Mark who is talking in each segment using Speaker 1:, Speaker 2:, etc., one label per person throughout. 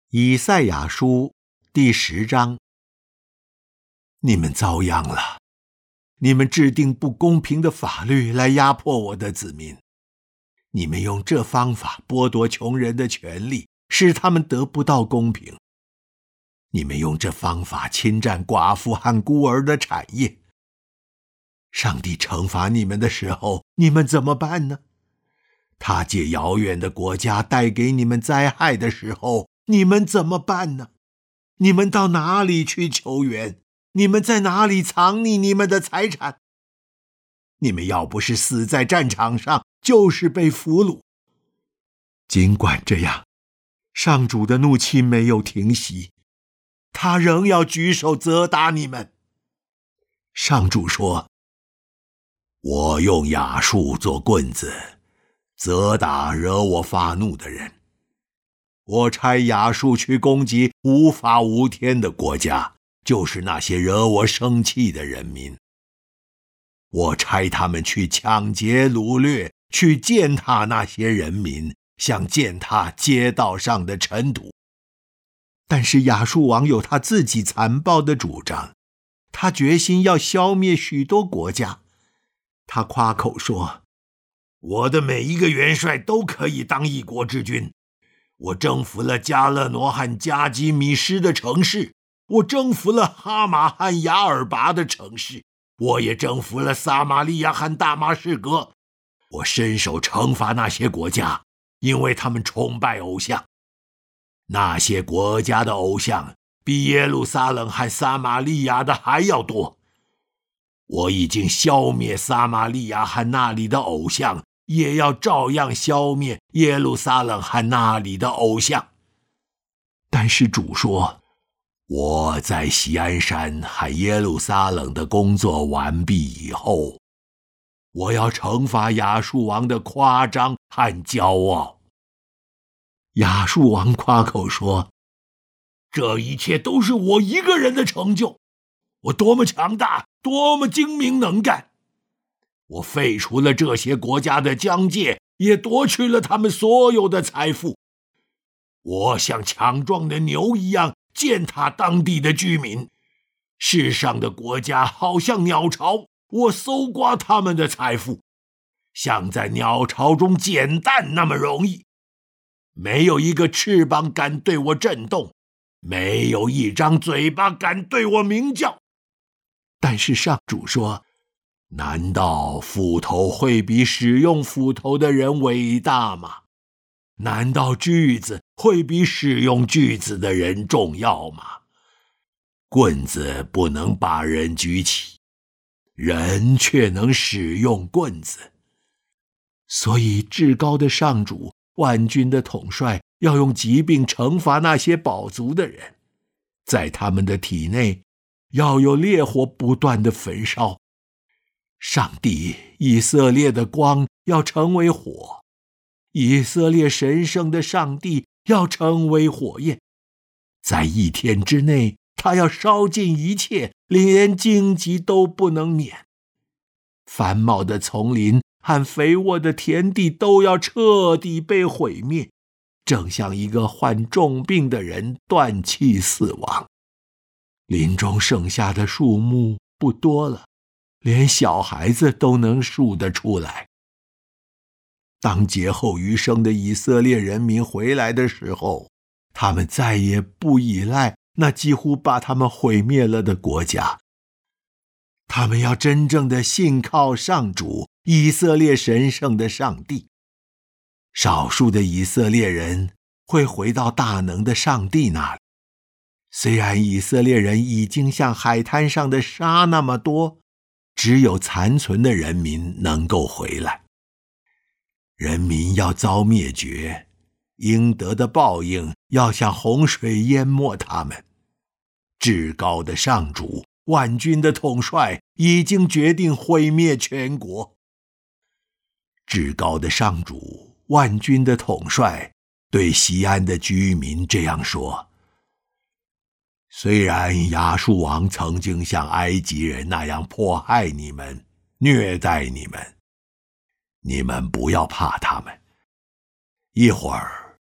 Speaker 1: 以赛亚书第10章。你们遭殃了，你们制定不公平的法律来压迫我的子民，你们用这方法剥夺穷人的权利，使他们得不到公平。你们用这方法侵占寡妇和孤儿的产业。上帝惩罚你们的时候，你们怎么办呢？他借遥远的国家带给你们灾害的时候，你们怎么办呢？你们到哪里去求援？你们在哪里藏匿你们的财产？你们要不是死在战场上，就是被俘虏。尽管这样，上主的怒气没有停息，他仍要举手责打你们。上主说：我用亚述做棍子，责打惹我发怒的人。我差亚述去攻击无法无天的国家，就是那些惹我生气的人民。我差他们去抢劫掳掠，去践踏那些人民，像践踏街道上的尘土。但是亚述王有他自己残暴的主张，他决心要消灭许多国家。他夸口说：我的每一个元帅都可以当一国之君。我征服了加勒挪和加基米施的城市，我征服了哈马和雅尔拔的城市，我也征服了撒玛利亚和大马士革。我伸手惩罚那些国家，因为他们崇拜偶像。那些国家的偶像比耶路撒冷和撒玛利亚的还要多。我已经消灭撒玛利亚和那里的偶像，也要照样消灭耶路撒冷和那里的偶像。但是主说，我在锡安山和耶路撒冷的工作完毕以后，我要惩罚亚述王的夸张和骄傲。亚述王夸口说，这一切都是我一个人的成就，我多么强大，多么精明能干。我废除了这些国家的疆界，也夺去了他们所有的财富。我像强壮的牛一样践踏当地的居民。世上的国家好像鸟巢，我搜刮他们的财富，像在鸟巢中捡蛋那么容易。没有一个翅膀敢对我震动，没有一张嘴巴敢对我鸣叫。但是上主说，难道斧头会比使用斧头的人伟大吗？难道锯子会比使用锯子的人重要吗？棍子不能把人举起，人却能使用棍子。所以至高的上主，万军的统帅，要用疾病惩罚那些饱足的人，在他们的体内要有烈火不断的焚烧。上帝以色列的光要成为火，以色列神圣的上帝要成为火焰，在一天之内，他要烧尽一切，连荆棘都不能免。繁茂的丛林和肥沃的田地都要彻底被毁灭，正像一个患重病的人断气死亡。林中剩下的树木不多了，连小孩子都能数得出来。当劫后余生的以色列人民回来的时候，他们再也不依赖那几乎把他们毁灭了的国家。他们要真正的信靠上主，以色列神圣的上帝。少数的以色列人会回到大能的上帝那里。虽然以色列人已经像海滩上的沙那么多，只有残存的人民能够回来。人民要遭灭绝，应得的报应要像洪水淹没他们。至高的上主，万军的统帅已经决定毁灭全国。至高的上主，万军的统帅对锡安的居民这样说：虽然亚述王曾经像埃及人那样迫害你们，虐待你们，你们不要怕他们。一会儿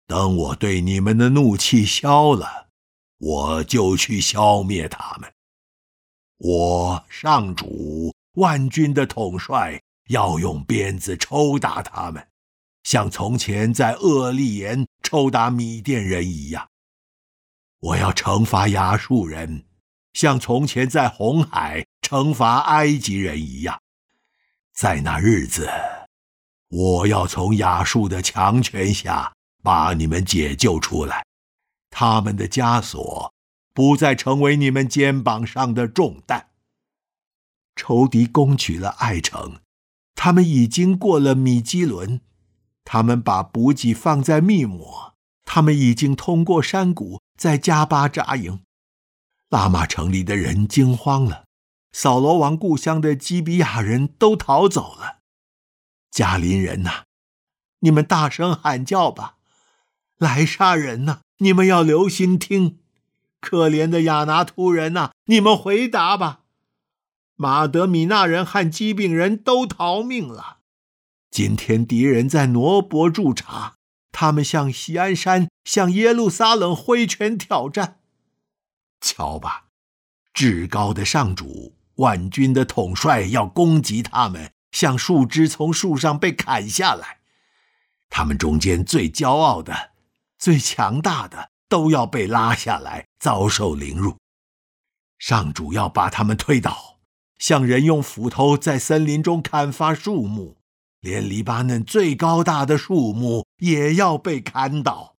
Speaker 1: 等我对你们的怒气消了，我就去消灭他们。我上主万军的统帅要用鞭子抽打他们，像从前在厄利延抽打米甸人一样。我要惩罚亚述人，像从前在红海惩罚埃及人一样。在那日子，我要从亚述的强权下把你们解救出来，他们的枷锁不再成为你们肩膀上的重担。仇敌攻取了爱城，他们已经过了米基伦，他们把补给放在密抹，他们已经通过山谷，在加巴扎营。拉玛城里的人惊慌了，扫罗王故乡的基比亚人都逃走了。加林人哪，你们大声喊叫吧！来杀人哪，你们要留心听！可怜的亚拿突人哪，你们回答吧！马德米纳人和基病人都逃命了。今天敌人在挪伯驻扎，他们向锡安山、向耶路撒冷挥拳挑战。瞧吧，至高的上主，万军的统帅要攻击他们，像树枝从树上被砍下来。他们中间最骄傲的、最强大的都要被拉下来，遭受凌辱。上主要把他们推倒，像人用斧头在森林中砍伐树木，连黎巴嫩最高大的树木也要被砍倒。